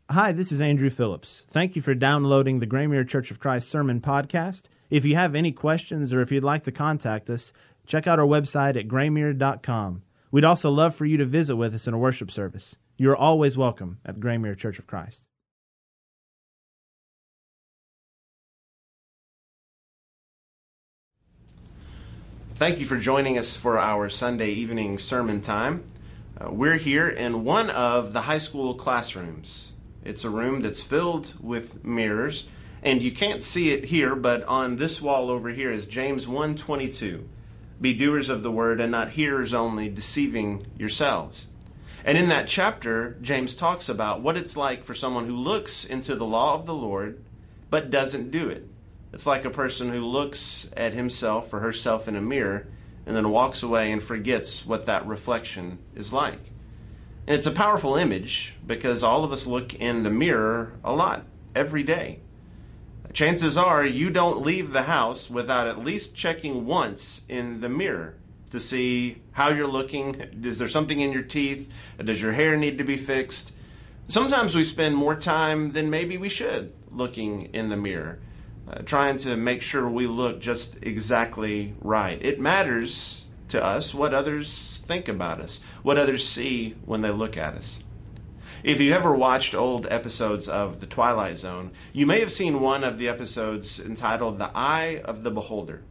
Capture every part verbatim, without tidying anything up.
Hi, this is Andrew Phillips. Thank you for downloading the Graymere Church of Christ Sermon Podcast. If you have any questions or if you'd like to contact us, check out our website at graymere dot com. We'd also love for you to visit with us in a worship service. You are always welcome at Graymere Church of Christ. Thank you for joining us for our Sunday evening sermon time. Uh, we're here in one of the high school classrooms. It's a room that's filled with mirrors, and you can't see it here, but on this wall over here is James one twenty-two. Be doers of the word and not hearers only, deceiving yourselves. And in that chapter, James talks about what it's like for someone who looks into the law of the Lord, but doesn't do it. It's like a person who looks at himself or herself in a mirror and then walks away and forgets what that reflection is like. And it's a powerful image because all of us look in the mirror a lot, every day. Chances are you don't leave the house without at least checking once in the mirror to see how you're looking. Is there something in your teeth? Does your hair need to be fixed? Sometimes we spend more time than maybe we should looking in the mirror, uh, trying to make sure we look just exactly right. It matters to us what others think about us, what others see when they look at us. If you ever watched old episodes of The Twilight Zone, you may have seen one of the episodes entitled The Eye of the Beholder.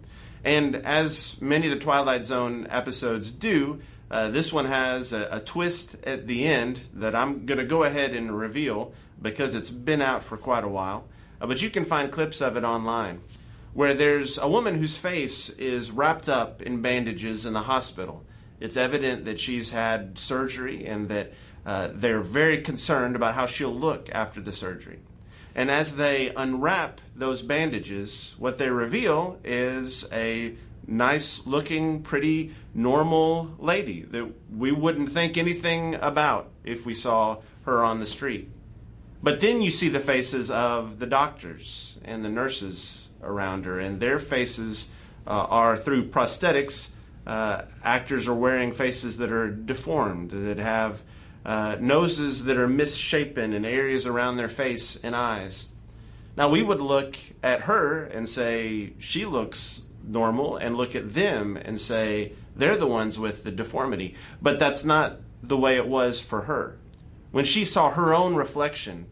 And as many of the Twilight Zone episodes do, uh, this one has a, a twist at the end that I'm going to go ahead and reveal because it's been out for quite a while. Uh, but you can find clips of it online, where there's a woman whose face is wrapped up in bandages in the hospital. It's evident that she's had surgery and that uh, they're very concerned about how she'll look after the surgery. And as they unwrap those bandages, what they reveal is a nice-looking, pretty normal lady that we wouldn't think anything about if we saw her on the street. But then you see the faces of the doctors and the nurses around her, and their faces uh, are through prosthetics. Uh, actors are wearing faces that are deformed, that have uh, noses that are misshapen in areas around their face and eyes. Now, we would look at her and say, she looks normal, and look at them and say, they're the ones with the deformity. But that's not the way it was for her. When she saw her own reflection,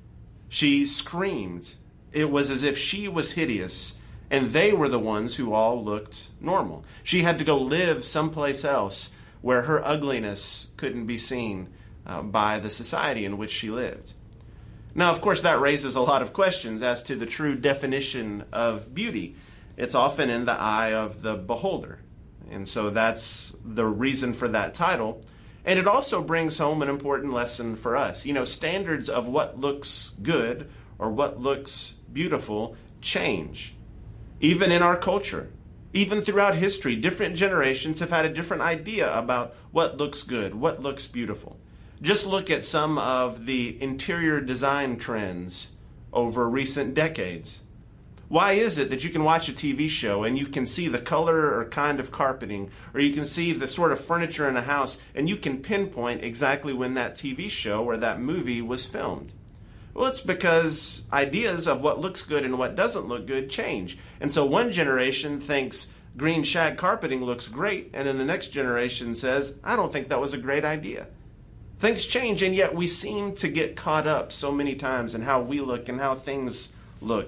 she screamed. It was as if she was hideous, and they were the ones who all looked normal. She had to go live someplace else where her ugliness couldn't be seen uh, by the society in which she lived. Now, of course, that raises a lot of questions as to the true definition of beauty. It's often in the eye of the beholder. And so that's the reason for that title. And it also brings home an important lesson for us. You know, standards of what looks good or what looks beautiful change. Even in our culture, even throughout history, different generations have had a different idea about what looks good, what looks beautiful. Just look at some of the interior design trends over recent decades. Why is it that you can watch a T V show and you can see the color or kind of carpeting, or you can see the sort of furniture in a house, and you can pinpoint exactly when that T V show or that movie was filmed? Well, it's because ideas of what looks good and what doesn't look good change. And so one generation thinks green shag carpeting looks great, and then the next generation says, I don't think that was a great idea. Things change, and yet we seem to get caught up so many times in how we look and how things look.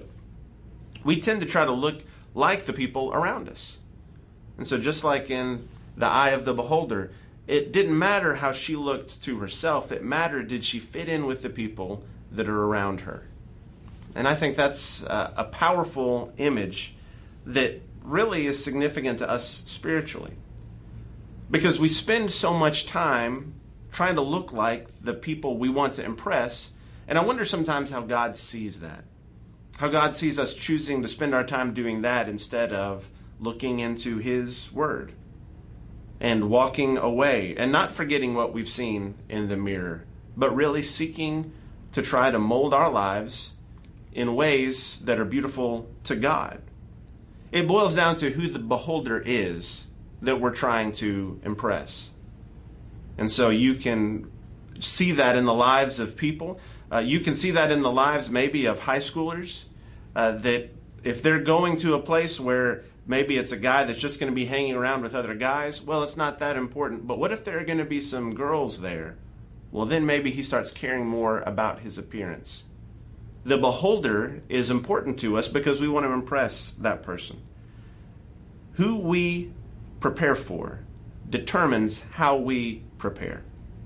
We tend to try to look like the people around us. And so just like in the eye of the beholder, it didn't matter how she looked to herself. It mattered, did she fit in with the people that are around her? And I think that's a, a powerful image that really is significant to us spiritually. Because we spend so much time trying to look like the people we want to impress, and I wonder sometimes how God sees that. How God sees us choosing to spend our time doing that instead of looking into His Word and walking away and not forgetting what we've seen in the mirror, but really seeking to try to mold our lives in ways that are beautiful to God. It boils down to who the beholder is that we're trying to impress. And so you can see that in the lives of people. Uh, you can see that in the lives maybe of high schoolers, uh, that if they're going to a place where maybe it's a guy that's just going to be hanging around with other guys, well, it's not that important. But what if there are going to be some girls there? Well, then maybe he starts caring more about his appearance. The beholder is important to us because we want to impress that person. Who we prepare for determines how we prepare.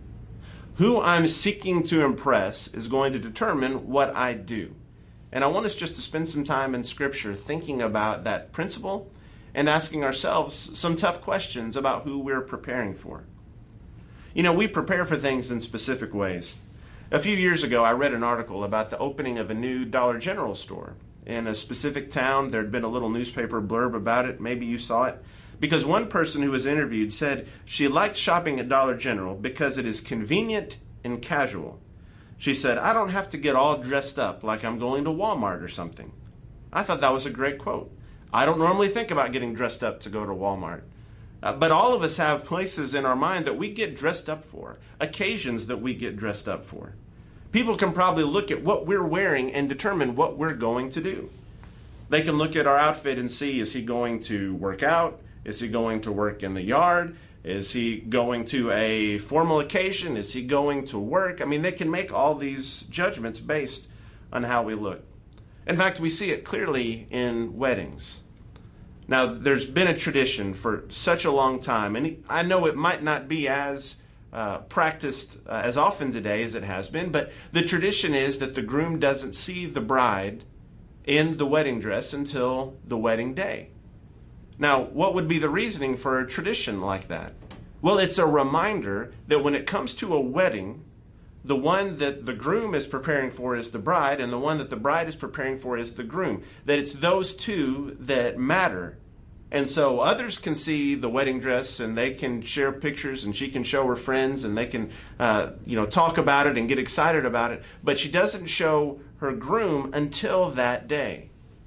Who I'm seeking to impress is going to determine what I do. And I want us just to spend some time in Scripture thinking about that principle and asking ourselves some tough questions about who we're preparing for. You know, we prepare for things in specific ways. A few years ago, I read an article about the opening of a new Dollar General store in a specific town. There had been a little newspaper blurb about it. Maybe you saw it. Because one person who was interviewed said she liked shopping at Dollar General because it is convenient and casual. She said, I don't have to get all dressed up like I'm going to Walmart or something. I thought that was a great quote. I don't normally think about getting dressed up to go to Walmart. Uh, but all of us have places in our mind that we get dressed up for, occasions that we get dressed up for. People can probably look at what we're wearing and determine what we're going to do. They can look at our outfit and see, is he going to work out? Is he going to work in the yard? Is he going to a formal occasion? Is he going to work? I mean, they can make all these judgments based on how we look. In fact, we see it clearly in weddings. Now, there's been a tradition for such a long time, and I know it might not be as uh, practiced uh, as often today as it has been, but the tradition is that the groom doesn't see the bride in the wedding dress until the wedding day. Now, what would be the reasoning for a tradition like that? Well, it's a reminder that when it comes to a wedding, the one that the groom is preparing for is the bride, and the one that the bride is preparing for is the groom. That it's those two that matter. And so others can see the wedding dress, and they can share pictures, and she can show her friends, and they can uh, you know, talk about it and get excited about it. But she doesn't show her groom until that day,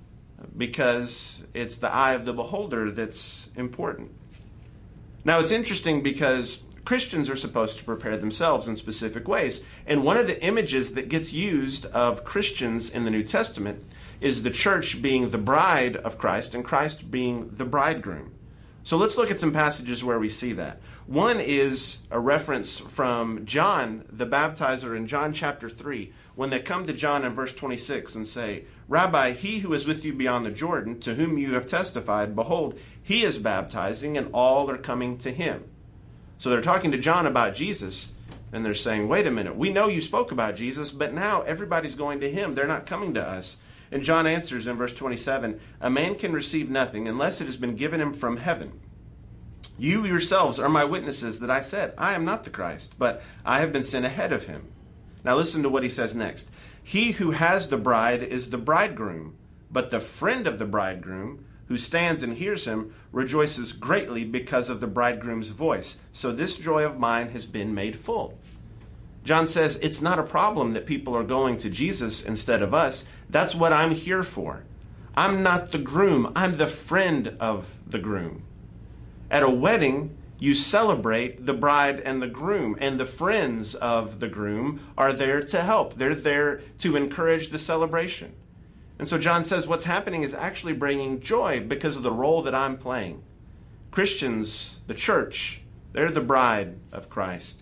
because it's the eye of the beholder that's important. Now, it's interesting because Christians are supposed to prepare themselves in specific ways. And one of the images that gets used of Christians in the New Testament is the church being the bride of Christ and Christ being the bridegroom. So let's look at some passages where we see that. One is a reference from John the baptizer in John chapter three, when they come to John in verse twenty-six and say, Rabbi, he who is with you beyond the Jordan, to whom you have testified, behold, he is baptizing, and all are coming to him. So they're talking to John about Jesus, and they're saying, wait a minute, we know you spoke about Jesus, but now everybody's going to him. They're not coming to us. And John answers in verse twenty-seven, a man can receive nothing unless it has been given him from heaven. You yourselves are my witnesses that I said, I am not the Christ, but I have been sent ahead of him. Now listen to what he says next. He who has the bride is the bridegroom, but the friend of the bridegroom, who stands and hears him, rejoices greatly because of the bridegroom's voice. So this joy of mine has been made full. John says it's not a problem that people are going to Jesus instead of us. That's what I'm here for. I'm not the groom. I'm the friend of the groom. At a wedding, you celebrate the bride and the groom, and the friends of the groom are there to help. They're there to encourage the celebration. And so John says what's happening is actually bringing joy because of the role that I'm playing. Christians, the church, they're the bride of Christ.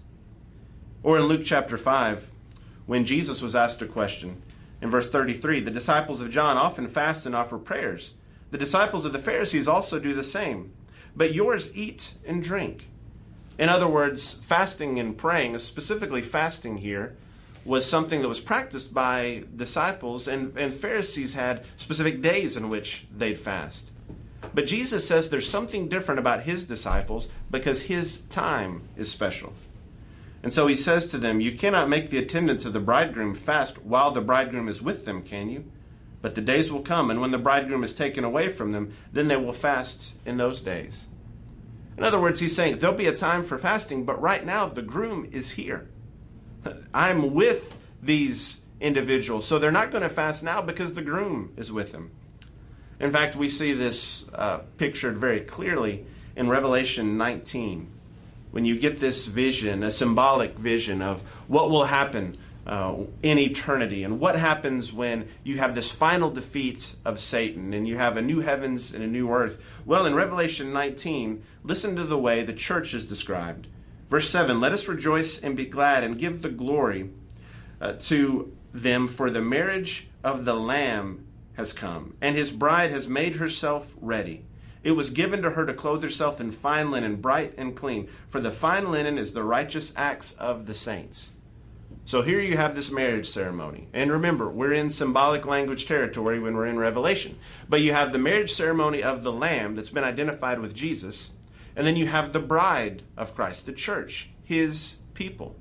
Or in Luke chapter five, when Jesus was asked a question, in verse thirty-three, the disciples of John often fast and offer prayers. The disciples of the Pharisees also do the same. But yours eat and drink. In other words, fasting and praying, specifically fasting here, was something that was practiced by disciples, and, and Pharisees had specific days in which they'd fast. But Jesus says there's something different about his disciples because his time is special. And so he says to them, you cannot make the attendants of the bridegroom fast while the bridegroom is with them, can you? But the days will come, and when the bridegroom is taken away from them, then they will fast in those days. In other words, he's saying there'll be a time for fasting, but right now the groom is here. I'm with these individuals, so they're not going to fast now because the groom is with them. In fact, we see this uh, pictured very clearly in Revelation nineteen. When you get this vision, a symbolic vision of what will happen uh, in eternity. And what happens when you have this final defeat of Satan and you have a new heavens and a new earth? Well, in Revelation nineteen, listen to the way the church is described. Verse seven, let us rejoice and be glad and give the glory uh, to them, for the marriage of the Lamb has come, and his bride has made herself ready. It was given to her to clothe herself in fine linen, bright and clean, for the fine linen is the righteous acts of the saints. So here you have this marriage ceremony. And remember, we're in symbolic language territory when we're in Revelation. But you have the marriage ceremony of the Lamb that's been identified with Jesus. And then you have the bride of Christ, the church, his people.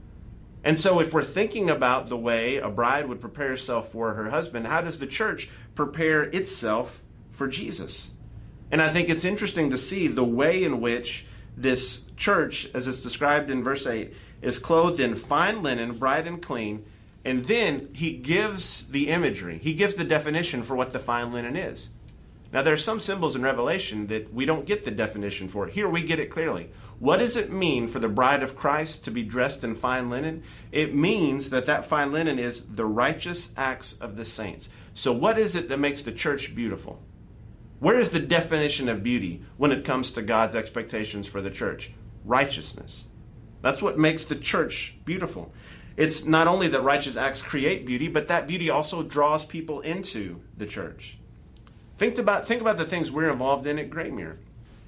And so if we're thinking about the way a bride would prepare herself for her husband, how does the church prepare itself for Jesus? And I think it's interesting to see the way in which this church, as it's described in verse eight, is clothed in fine linen, bright and clean. And then he gives the imagery. He gives the definition for what the fine linen is. Now, there are some symbols in Revelation that we don't get the definition for. Here we get it clearly. What does it mean for the bride of Christ to be dressed in fine linen? It means that that fine linen is the righteous acts of the saints. So what is it that makes the church beautiful? Where is the definition of beauty when it comes to God's expectations for the church? Righteousness. That's what makes the church beautiful. It's not only that righteous acts create beauty, but that beauty also draws people into the church. Think about, think about the things we're involved in at Greymere.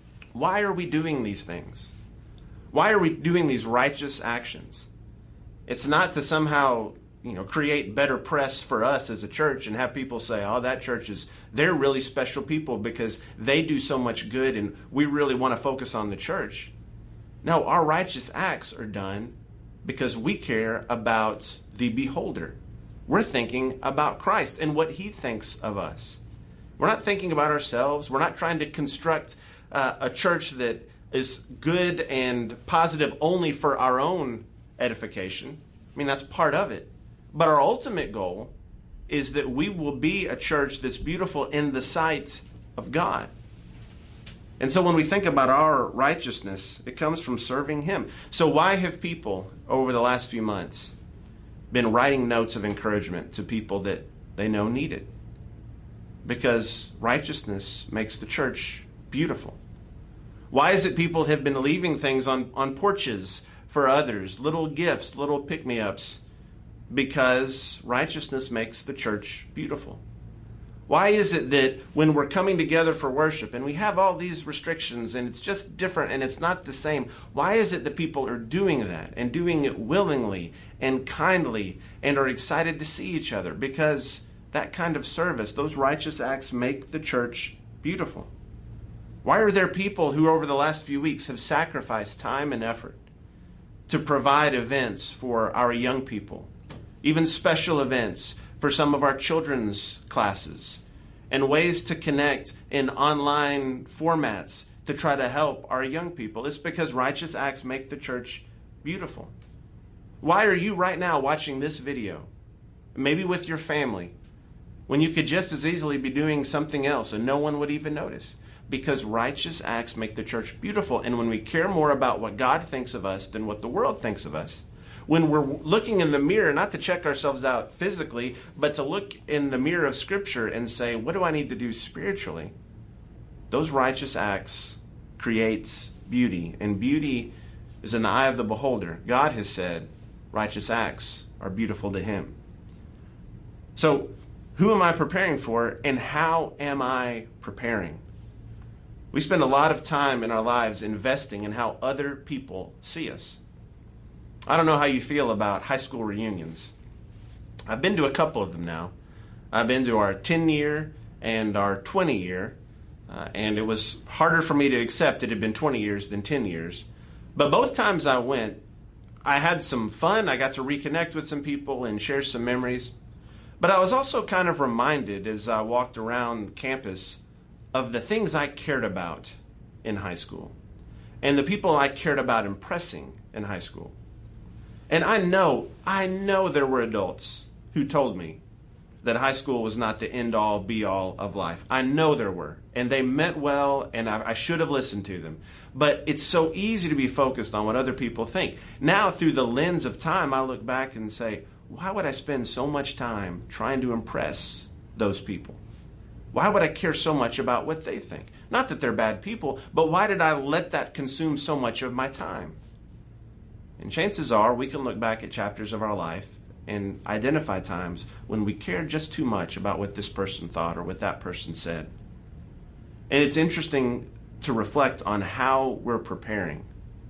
Why are we doing these things? Why are we doing these righteous actions? It's not to somehow, you know, create better press for us as a church and have people say, oh, that church is, they're really special people because they do so much good and we really want to focus on the church. No, our righteous acts are done because we care about the beholder. We're thinking about Christ and what he thinks of us. We're not thinking about ourselves. We're not trying to construct uh, a church that is good and positive only for our own edification. I mean, that's part of it. But our ultimate goal is that we will be a church that's beautiful in the sight of God. And so when we think about our righteousness, it comes from serving him. So why have people over the last few months been writing notes of encouragement to people that they know need it? Because righteousness makes the church beautiful. Why is it people have been leaving things on, on porches for others, little gifts, little pick-me-ups? Because righteousness makes the church beautiful. Why is it that when we're coming together for worship and we have all these restrictions and it's just different and it's not the same, why is it that people are doing that and doing it willingly and kindly and are excited to see each other? Because that kind of service, those righteous acts make the church beautiful. Why are there people who over the last few weeks have sacrificed time and effort to provide events for our young people, even special events for some of our children's classes, and ways to connect in online formats to try to help our young people? It's because righteous acts make the church beautiful. Why are you right now watching this video, maybe with your family, when you could just as easily be doing something else and no one would even notice? Because righteous acts make the church beautiful. And when we care more about what God thinks of us than what the world thinks of us, when we're looking in the mirror, not to check ourselves out physically, but to look in the mirror of Scripture and say, what do I need to do spiritually? Those righteous acts create beauty. And beauty is in the eye of the beholder. God has said righteous acts are beautiful to him. So, who am I preparing for, and how am I preparing? We spend a lot of time in our lives investing in how other people see us. I don't know how you feel about high school reunions. I've been to a couple of them now. I've been to our ten-year and our twenty-year, uh, and it was harder for me to accept it had been twenty years than ten years. But both times I went, I had some fun. I got to reconnect with some people and share some memories. But I was also kind of reminded as I walked around campus of the things I cared about in high school and the people I cared about impressing in high school. And I know, I know there were adults who told me that high school was not the end-all, be-all of life. I know there were. And they meant well, and I, I should have listened to them. But it's so easy to be focused on what other people think. Now, through the lens of time, I look back and say, why would I spend so much time trying to impress those people? Why would I care so much about what they think? Not that they're bad people, but why did I let that consume so much of my time? And chances are we can look back at chapters of our life and identify times when we cared just too much about what this person thought or what that person said. And it's interesting to reflect on how we're preparing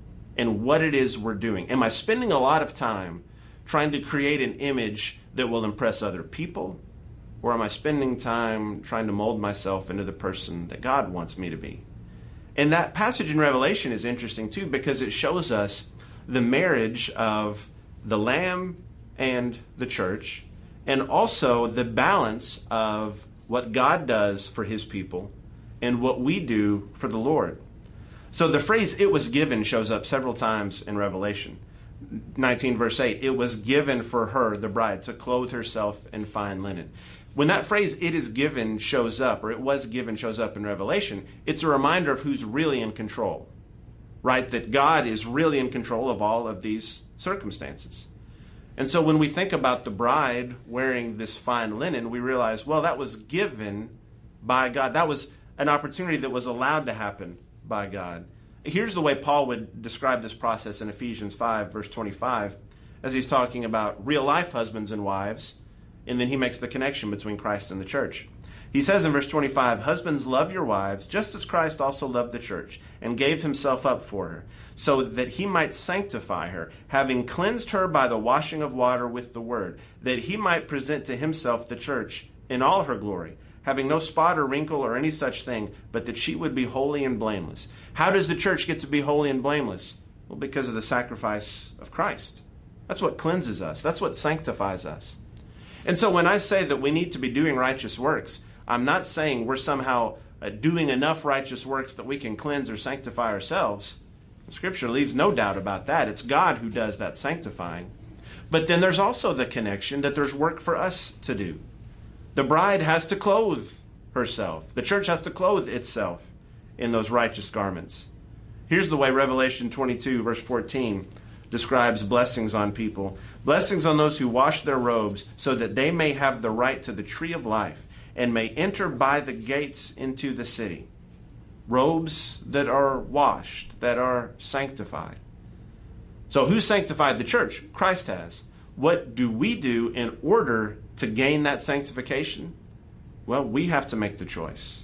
and what it is we're doing. Am I spending a lot of time trying to create an image that will impress other people? Or am I spending time trying to mold myself into the person that God wants me to be? And that passage in Revelation is interesting too, because it shows us the marriage of the Lamb and the church, and also the balance of what God does for his people and what we do for the Lord. So the phrase "it was given" shows up several times in Revelation. nineteen verse eight, it was given for her, the bride, to clothe herself in fine linen. When that phrase "it is given" shows up, or "it was given" shows up in Revelation, it's a reminder of who's really in control, right? That God is really in control of all of these circumstances. And so when we think about the bride wearing this fine linen, we realize, well, that was given by God. That was an opportunity that was allowed to happen by God. Here's the way Paul would describe this process in Ephesians five, verse twenty-five, as he's talking about real life husbands and wives, and then he makes the connection between Christ and the church. He says in verse twenty-five, "Husbands, love your wives, just as Christ also loved the church, and gave himself up for her, so that he might sanctify her, having cleansed her by the washing of water with the word, that he might present to himself the church in all her glory, having no spot or wrinkle or any such thing, but that she would be holy and blameless." How does the church get to be holy and blameless? Well, because of the sacrifice of Christ. That's what cleanses us. That's what sanctifies us. And so when I say that we need to be doing righteous works, I'm not saying we're somehow uh, doing enough righteous works that we can cleanse or sanctify ourselves. Scripture leaves no doubt about that. It's God who does that sanctifying. But then there's also the connection that there's work for us to do. The bride has to clothe herself. The church has to clothe itself in those righteous garments. Here's the way Revelation twenty-two, verse fourteen, describes blessings on people. "Blessings on those who wash their robes, so that they may have the right to the tree of life, and may enter by the gates into the city." Robes that are washed, that are sanctified. So who sanctified the church? Christ has. What do we do in order to gain that sanctification? Well, we have to make the choice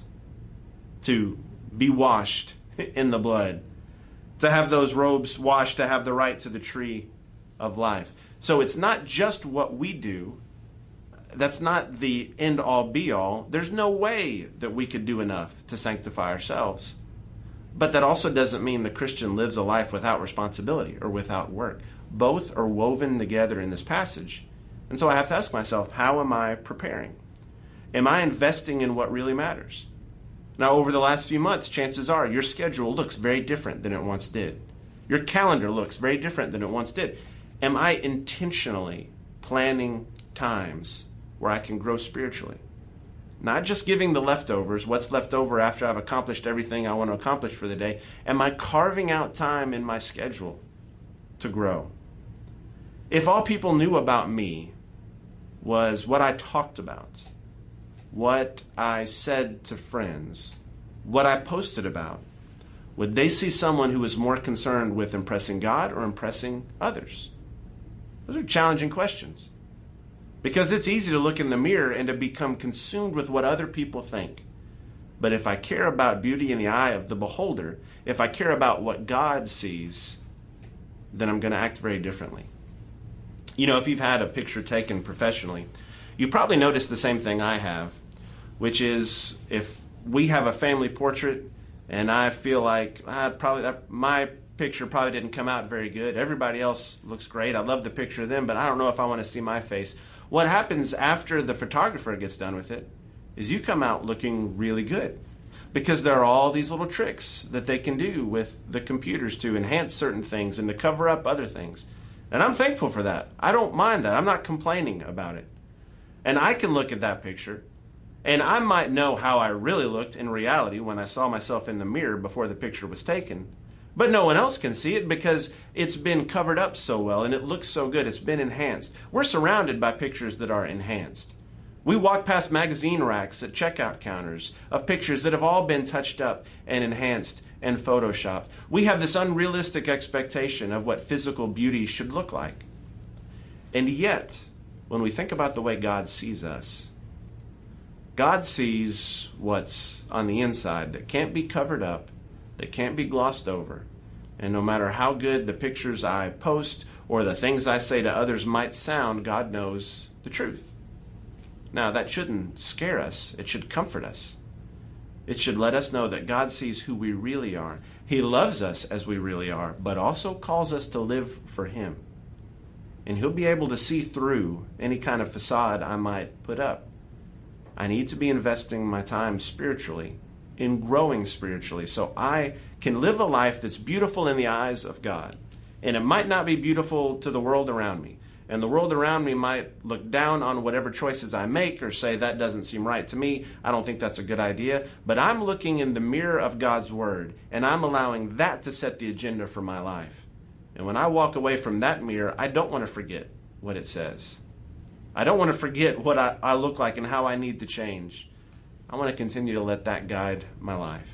to be washed in the blood, to have those robes washed, to have the right to the tree of life. So it's not just what we do. That's not the end-all, be-all. There's no way that we could do enough to sanctify ourselves. But that also doesn't mean the Christian lives a life without responsibility or without work. Both are woven together in this passage. And so I have to ask myself, how am I preparing? Am I investing in what really matters? Now, over the last few months, chances are your schedule looks very different than it once did. Your calendar looks very different than it once did. Am I intentionally planning times where I can grow spiritually? Not just giving the leftovers, what's left over after I've accomplished everything I want to accomplish for the day. Am I carving out time in my schedule to grow? If all people knew about me was what I talked about, what I said to friends, what I posted about, would they see someone who is more concerned with impressing God or impressing others? Those are challenging questions. Because it's easy to look in the mirror and to become consumed with what other people think. But if I care about beauty in the eye of the beholder, if I care about what God sees, then I'm going to act very differently. You know, if you've had a picture taken professionally, you probably noticed the same thing I have, which is if we have a family portrait and I feel like ah, probably that, my picture probably didn't come out very good. Everybody else looks great. I love the picture of them, but I don't know if I want to see my face. What happens after the photographer gets done with it is you come out looking really good, because there are all these little tricks that they can do with the computers to enhance certain things and to cover up other things. And I'm thankful for that. I don't mind that. I'm not complaining about it. And I can look at that picture, and I might know how I really looked in reality when I saw myself in the mirror before the picture was taken. But no one else can see it because it's been covered up so well and it looks so good. It's been enhanced. We're surrounded by pictures that are enhanced. We walk past magazine racks at checkout counters of pictures that have all been touched up and enhanced and photoshopped. We have this unrealistic expectation of what physical beauty should look like. And yet, when we think about the way God sees us, God sees what's on the inside that can't be covered up, that can't be glossed over. And no matter how good the pictures I post or the things I say to others might sound, God knows the truth. Now, that shouldn't scare us. It should comfort us. It should let us know that God sees who we really are. He loves us as we really are, but also calls us to live for Him. And He'll be able to see through any kind of facade I might put up. I need to be investing my time spiritually, in growing spiritually, so I can live a life that's beautiful in the eyes of God. And it might not be beautiful to the world around me. And the world around me might look down on whatever choices I make or say that doesn't seem right to me. I don't think that's a good idea. But I'm looking in the mirror of God's Word, and I'm allowing that to set the agenda for my life. And when I walk away from that mirror, I don't want to forget what it says. I don't want to forget what I, I look like and how I need to change. I want to continue to let that guide my life.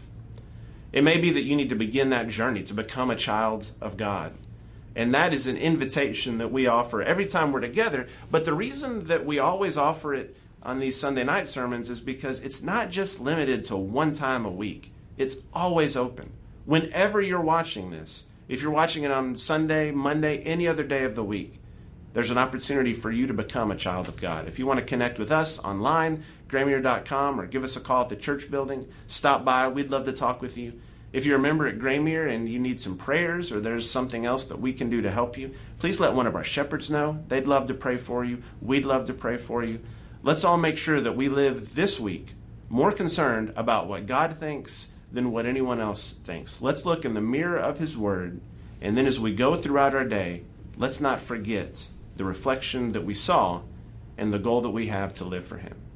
It may be that you need to begin that journey to become a child of God. And that is an invitation that we offer every time we're together. But the reason that we always offer it on these Sunday night sermons is because it's not just limited to one time a week. It's always open. Whenever you're watching this, if you're watching it on Sunday, Monday, any other day of the week, there's an opportunity for you to become a child of God. If you want to connect with us online, graymuir dot com, or give us a call at the church building, stop by. We'd love to talk with you. If you're a member at Graymuir and you need some prayers or there's something else that we can do to help you, please let one of our shepherds know. They'd love to pray for you. We'd love to pray for you. Let's all make sure that we live this week more concerned about what God thinks than what anyone else thinks. Let's look in the mirror of His Word, and then as we go throughout our day, let's not forget the reflection that we saw and the goal that we have to live for Him.